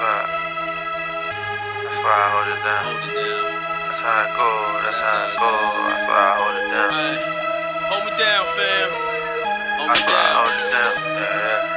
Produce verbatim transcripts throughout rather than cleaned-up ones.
why, that's why I hold it down. That's how I go, that's how I go. That's why I hold it down. Hey, hold me down, fam. Hold That's me why I down. hold it down. Yeah.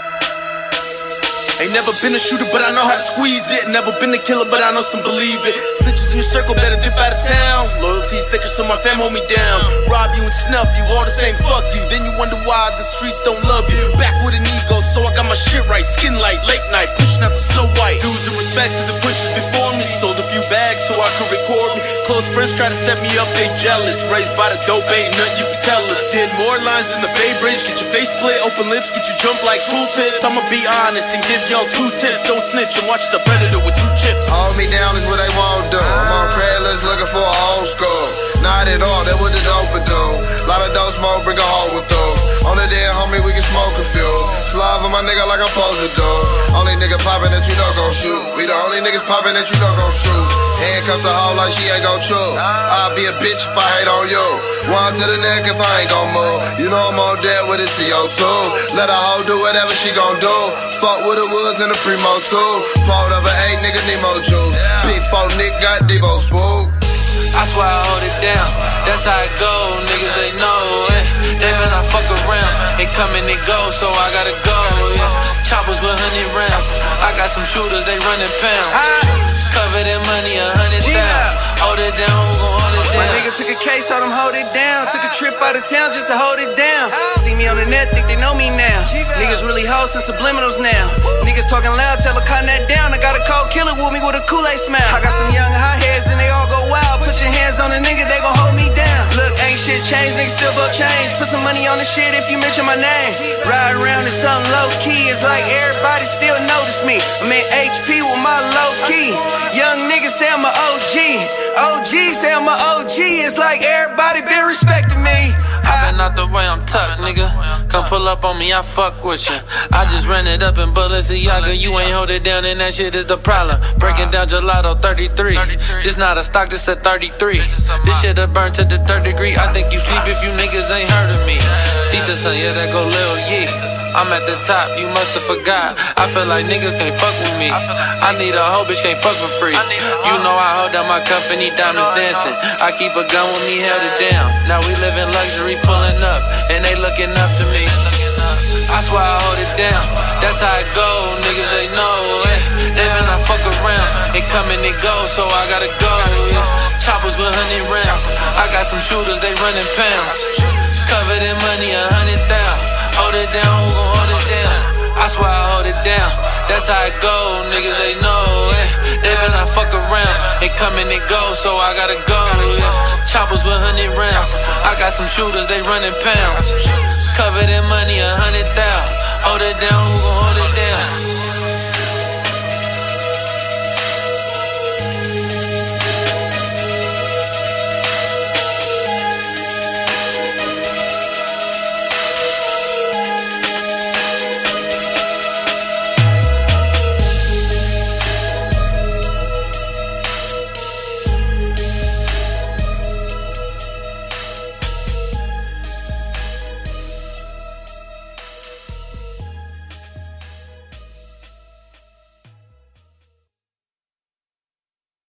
Ain't never been a shooter, but I know how to squeeze it. Never been a killer, but I know some believe it. Snitches in your circle better dip out of town. Loyalty's thicker, so my fam hold me down. Rob you and snuff you, all the same fuck you. Then you wonder why the streets don't love you. Back with an ego, so I got my shit right. Skin light, late night, pushing out the Snow White. Dues and respect to the pushers before me. Sold a few bags so I could record me. Close friends try to set me up, they jealous. Raised by the dope, ain't nothing you can tell us. Did more lines than the Bay Bridge. Get your face split, open lips, get you jump like tooltips. I'ma be honest and give y'all two tips. Don't snitch and watch the predator with two chips. Hold me down is what they won't do. I'm on Craigslist looking for old school. Not at all, that what the dope would do. Lot of dope smoke, bring a whole one through. On the dead homie, we can smoke a few. Slide for my nigga like I'm supposed to do. Only nigga poppin' that you know gon' shoot. We the only niggas poppin' that you know gon' shoot. Handcuff the hoe like she ain't gon' chew. I'll be a bitch if I hate on you. One to the neck if I ain't gon' move. You know I'm on dead with a C O two. Let a hoe do whatever she gon' do. Fuck with the woods and the Primo too. Pulled up an eight nigga Nemo juice. Big four Nick got Debo spook. I swear I hold it down, that's how it go, niggas they know it. They better not fuck around, they come and they go, so I gotta go, yeah. Choppers with hundred rounds, I got some shooters, they running pounds. Covered in money, a hundred thousand. Hold it down, who gon' hold it down? My nigga took a case, told him hold it down. Took a trip out of town just to hold it down. See me on the net, think they know me now. Niggas really hoes and subliminals now. Niggas talking loud, tell her calm that down. I got a cold killer with me with a Kool-Aid smile. I got some young hot heads and they all go wild. Put your hands on a nigga, they gon' hold me down. Look, ain't shit changed, niggas still gon' change. Put some money on the shit if you mention my name. Ride around in something low key, it's like everybody still notice me. I'm in H P with my low key. Young niggas say I'm a O G. O G say I'm a O G. It's like everybody been respecting me. I been out the way, I'm tucked, nigga. Come pull up on me, I fuck with you. I just ran it up in Balenciaga. You ain't hold it down, and that shit is the problem. Breaking down gelato thirty-three. This not a stock, this a thirty-three. This shit'll burn to the third degree. I think you sleep if you niggas ain't heard of me. See the sun, yeah, that go Lil Yee. I'm at the top, you musta forgot. I feel like niggas can't fuck with me. I need a hoe, bitch can't fuck for free. You know I hold down my company, diamonds dancing. I keep a gun with me, held it down. Now we live in luxury, pulling up, and they looking up to me. I swear I hold it down, that's how it go, niggas they know it. They better not fuck around, they come and they go, so I gotta go, yeah. Choppers with hundred rounds, I got some shooters, they running pounds. Covered in money, a hundred thousand. Hold it down, who gon' hold it down? I swear I hold it down, that's how it go, niggas they know it. They better not fuck around, they come and they go, so I gotta go, yeah. Choppers with hundred rounds, I got some shooters, they running pounds.